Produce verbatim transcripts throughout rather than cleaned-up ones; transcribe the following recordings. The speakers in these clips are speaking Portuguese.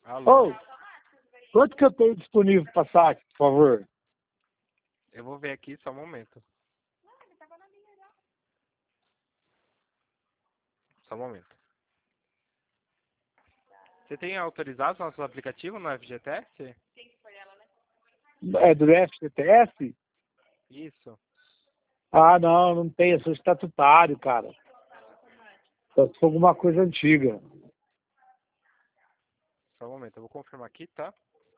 Alô? Ô, quanto que eu tenho disponível para saque, por favor? Eu vou ver aqui, só um momento. Só um momento. Você tem autorizado nossos aplicativos no F G T S? É do F G T S? Isso. Ah, não, não tem, eu sou estatutário, cara. Só se for alguma coisa antiga. Só um momento, eu vou confirmar aqui, tá?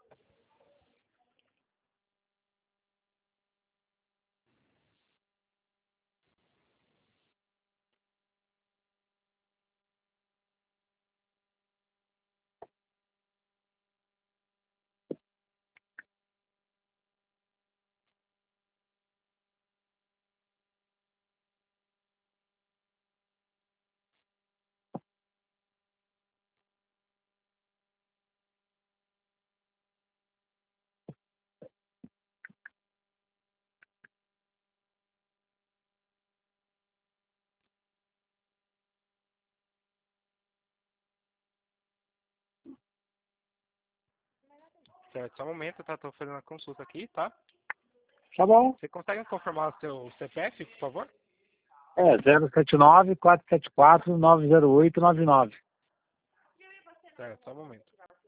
Certo, só um momento, tá? Tô fazendo a consulta aqui, tá? Tá bom. Você consegue confirmar o seu C P F, por favor? É zero sete nove, quatro sete quatro, nove zero oito nove nove. Certo, só um momento.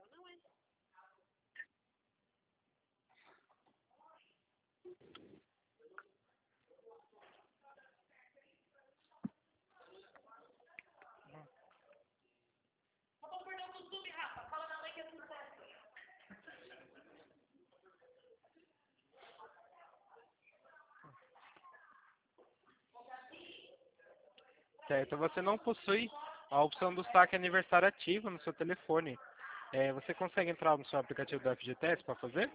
Certo, você não possui a opção do saque aniversário ativo no seu telefone. É, você consegue entrar no seu aplicativo do F G T S para fazer?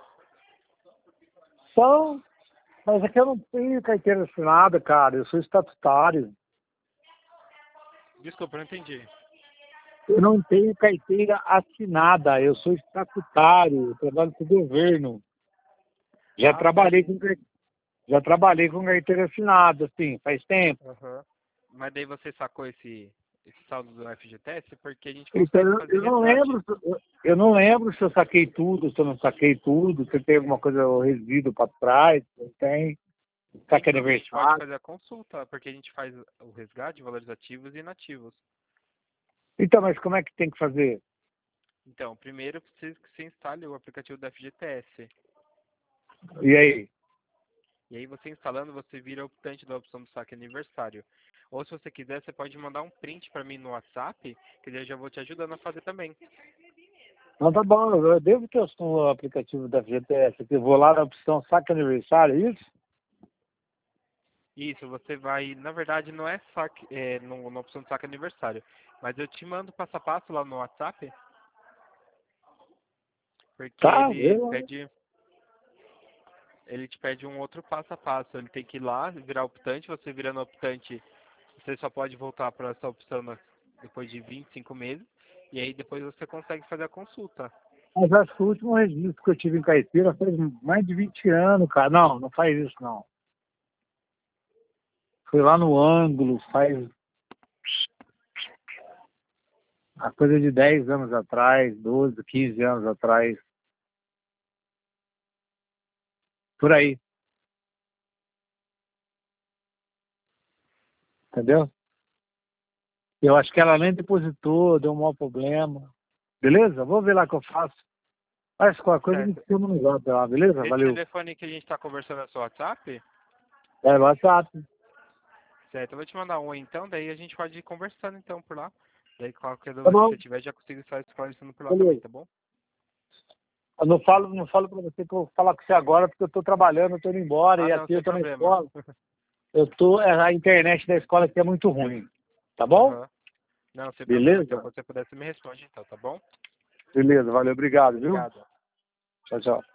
Então, mas aqui eu não tenho carteira assinada, cara. Eu sou estatutário. Desculpa, eu não entendi. Eu não tenho carteira assinada. Eu sou estatutário. Eu trabalho para o governo. Já Ah, trabalhei certo. com car- já trabalhei com carteira assinada, assim, faz tempo. Aham. Mas daí você sacou esse, esse saldo do F G T S porque a gente Então, consegue eu fazer eu não resgate. lembro, se- eu eu não lembro se eu saquei tudo, se eu não saquei tudo, se tem alguma coisa, o resíduo para trás, se tem, Tem saque sim, a gente pode aniversário. fazer a consulta, porque a gente faz o resgate de valores ativos e inativos. Então, mas como é que tem que fazer? Então, primeiro precisa que você instale o aplicativo do F G T S. E aí? E aí você instalando, você vira optante da opção do saque aniversário. Ou se você quiser, você pode mandar um print para mim no WhatsApp, que daí eu já vou te ajudando a fazer também. Não, tá bom, eu devo ter o aplicativo da F G T S aqui, eu vou lá na opção saque aniversário, é isso? Isso, você vai, na verdade não é saque, é, no, na opção do saque aniversário, mas eu te mando passo a passo lá no WhatsApp, porque Tá, ele eu, pede, ele te pede um outro passo a passo. Ele tem que ir lá, virar optante, você virando optante, você só pode voltar para essa opção na- depois de vinte e cinco meses, e aí depois você consegue fazer a consulta. mas acho que o último registro que eu tive em Caipira faz mais de vinte anos, cara. Não, não faz isso não. Foi lá no ângulo, faz a coisa de dez anos atrás, doze, quinze anos atrás, por aí, entendeu? Eu acho que ela nem depositou, deu um mau problema. Beleza? Vou ver lá o que eu faço. Mas qualquer coisa me Certo. chama no zap lá, beleza? Esse Valeu. telefone que a gente está conversando é o seu WhatsApp? É, no WhatsApp. Certo, eu vou te mandar um então, daí a gente pode ir conversando então por lá. Daí qualquer Tá dúvida que bom, você tiver, já consigo estar esclarecendo por lá também, beleza. tá bom? Eu não falo, não falo pra você que eu vou falar com você agora, porque eu tô trabalhando, eu tô indo embora, Ah, e não, aqui eu sem tô na problema. escola. Eu tô, é, a internet da escola aqui é muito ruim. Tá bom? Aham. Não, sem problema então. Beleza? Quando você puder, você me responde então, tá bom? Beleza, valeu, obrigado, viu? Obrigado. Tchau, tchau.